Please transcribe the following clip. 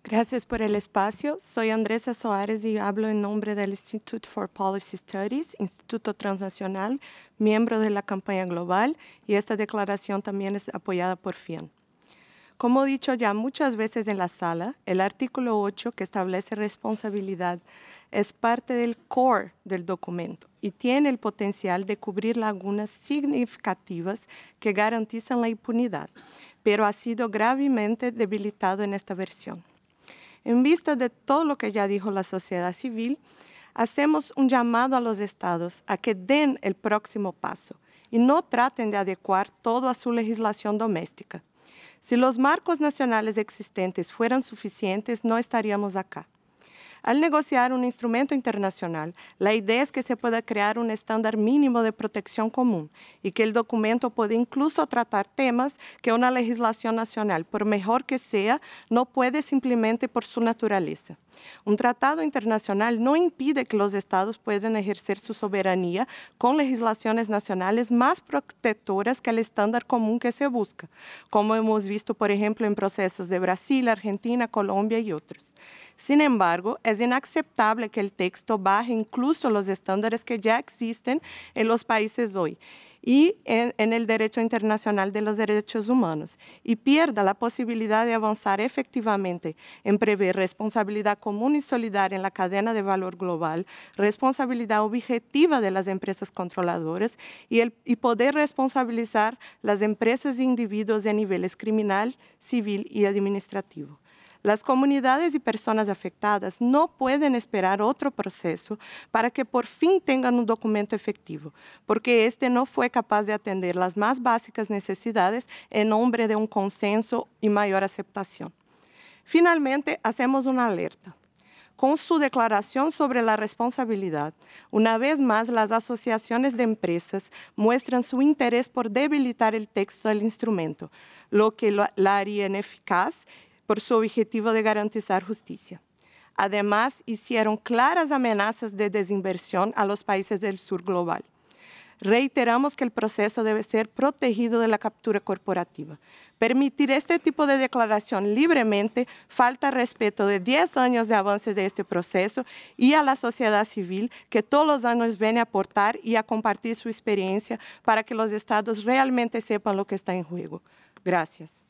Gracias por el espacio. Soy Andresa Soares y hablo en nombre del Institute for Policy Studies, Instituto Transnacional, miembro de la campaña global, y esta declaración también es apoyada por FIAN. Como he dicho ya muchas veces en la sala, el artículo 8 que establece responsabilidad es parte del core del documento y tiene el potencial de cubrir lagunas significativas que garantizan la impunidad, pero ha sido gravemente debilitado en esta versión. En vista de todo lo que ya dijo la sociedad civil, hacemos un llamado a los estados a que den el próximo paso y no traten de adecuar todo a su legislación doméstica. Si los marcos nacionales existentes fueran suficientes, no estaríamos acá. Al negociar un instrumento internacional, la idea es que se pueda crear un estándar mínimo de protección común y que el documento pueda incluso tratar temas que una legislación nacional, por mejor que sea, no puede simplemente por su naturaleza. Un tratado internacional no impide que los estados puedan ejercer su soberanía con legislaciones nacionales más protectoras que el estándar común que se busca, como hemos visto, por ejemplo, en procesos de Brasil, Argentina, Colombia y otros. Sin embargo, es inaceptable que el texto baje incluso los estándares que ya existen en los países hoy y en el derecho internacional de los derechos humanos y pierda la posibilidad de avanzar efectivamente en prever responsabilidad común y solidaria en la cadena de valor global, responsabilidad objetiva de las empresas controladoras y poder responsabilizar las empresas e individuos a niveles criminal, civil y administrativo. Las comunidades y personas afectadas no pueden esperar otro proceso para que por fin tengan un documento efectivo, porque este no fue capaz de atender las más básicas necesidades en nombre de un consenso y mayor aceptación. Finalmente, hacemos una alerta. Con su declaración sobre la responsabilidad, una vez más las asociaciones de empresas muestran su interés por debilitar el texto del instrumento, lo que la haría ineficaz por su objetivo de garantizar justicia. Además, hicieron claras amenazas de desinversión a los países del sur global. Reiteramos que el proceso debe ser protegido de la captura corporativa. Permitir este tipo de declaración libremente falta respeto de 10 años de avance de este proceso y a la sociedad civil que todos los años viene a aportar y a compartir su experiencia para que los estados realmente sepan lo que está en juego. Gracias.